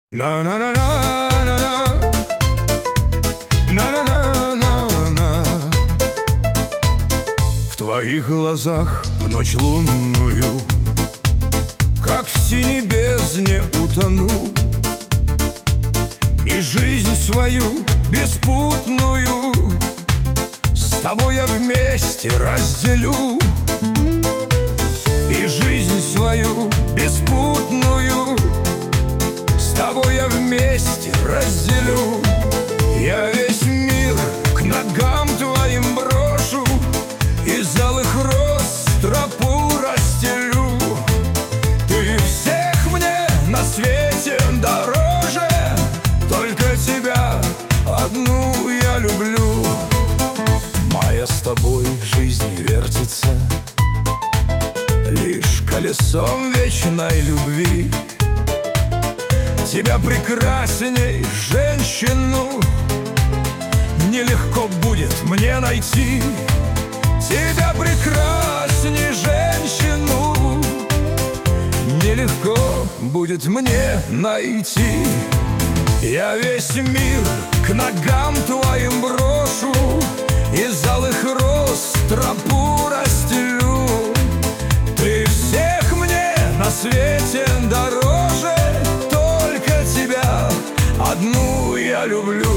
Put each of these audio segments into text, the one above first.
На на на на на на на на на на. В твоих глазах в ночь лунную, как в синей бездне утону, и жизнь свою беспутную с тобой я вместе разделю. И жизнь свою беспутную с тобой я вместе разделю. Я весь мир к ногам твоим брошу, из алых роз тропу расстелю. Ты всех мне на свете дороже, только тебя одну я люблю. Моя с тобой жизнь вертится лишь колесом вечной любви. Тебя прекрасней женщину нелегко будет мне найти. Тебя прекрасней женщину нелегко будет мне найти. Я весь мир к ногам твоим брошу, из алых роз тропу расстелю. Ты всех мне на свете дороже, только тебя одну я люблю.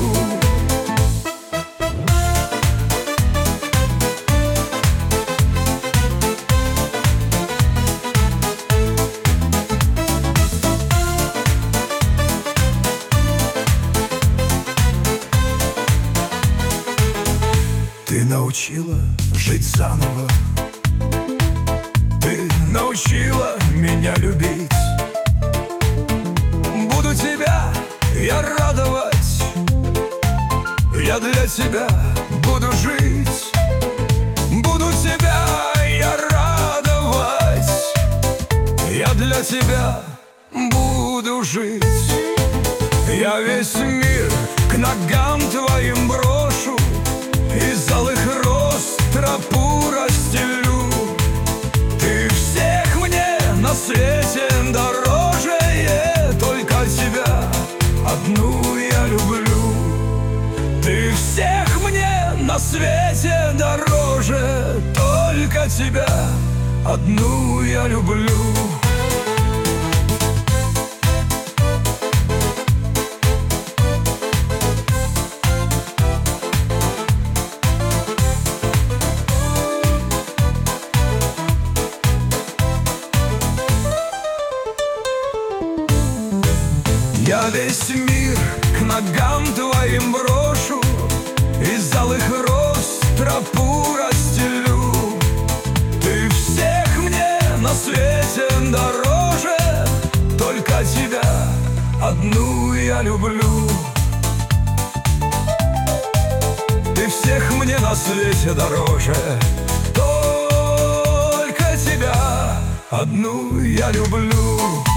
Ты научила жить заново, ты научила меня любить. Буду тебя я радовать, я для тебя буду жить. Буду тебя я радовать, я для тебя буду жить. Я весь мир к ногам твоим брошу, из алых роз тропу расстелю. Ты всех мне на свете дороже, только тебя одну я люблю. Ты всех мне на свете дороже, только тебя одну я люблю. Я весь мир к ногам твоим брошу, из алых роз тропу расстелю. Ты всех мне на свете дороже, только тебя одну я люблю. Ты всех мне на свете дороже, только тебя одну я люблю.